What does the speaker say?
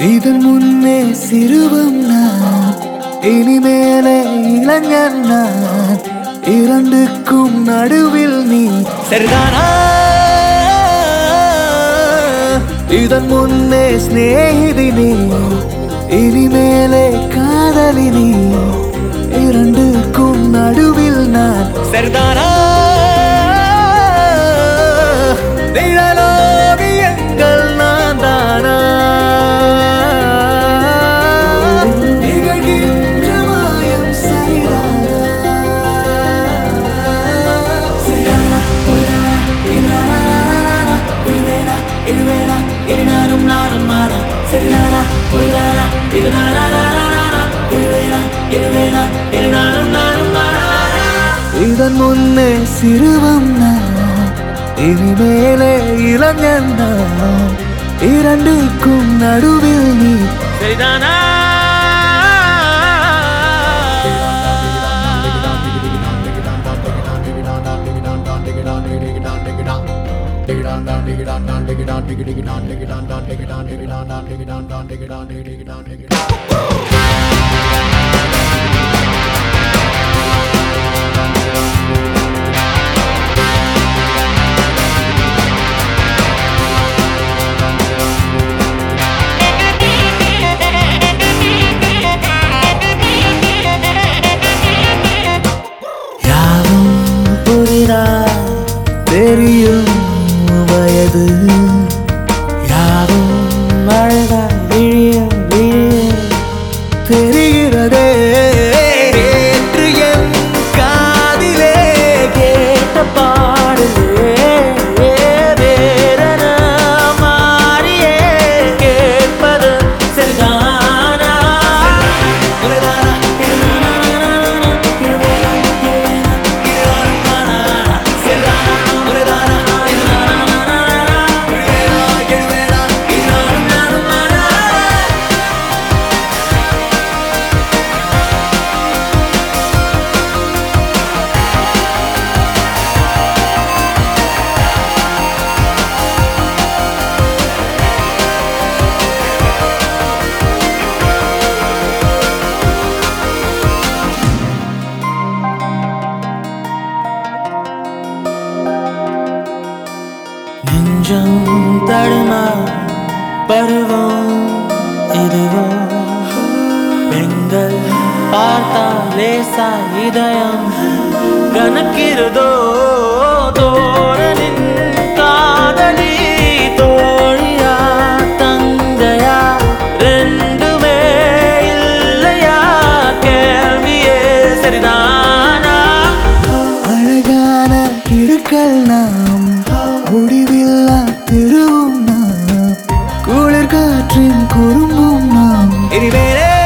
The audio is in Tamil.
இதன் முன்னே சிறுவம் நான், இனிமேலே இளைஞன் நான். இரண்டுக்கும் நடுவில் நீ சரிதானா? இதன் முன்னே ஸ்நேகிதி நீ, இனிமேலே காதலி நீ. இரண்டுக்கும் நடுவில் நான் சரிதானா? நிழலோவியங்கள் நான் தானா? நிகழ்கின்ற மாயம் சரிதானா? சரிதானா? புரிதானா? இதுதானா? புரிதேனா? இதுவேனா? இது நானும் நானும் மாறா. சரிதானா? புரிதானா? இதுதானா? இதுவேனா? இதுவேனா? இது நானும் நானும் மாறா. இதன் முன்னே சிறுவம் நான், இனிமேலே இளைஞன் நான். இரண்டுக்கும் நடுவில் நீ சரிதானா? தெரியும் வயது யாரும் அழகாய் விழிய விழிய தெரிகிறதே. நேற்று என் காதிலே கேட்ட பாடலே வேறென மாறியே கேட்பது சரிதானா? நெஞ்சம் தடுமா பருவம் இதுவோ, பெண்கள் பார்த்தா லேசா இதயம் கணக்கிறதோ. தோரனின் காதலி தோழியா தங்கையா ரெண்டுமே இல்லையா? கேள்வியே சரிதானா? அழகான இருக்கல் நாம், முடிவில்லா திருவும் நாம், குளிர் காற்றின் குறும்பும் நாம். இனிமேலே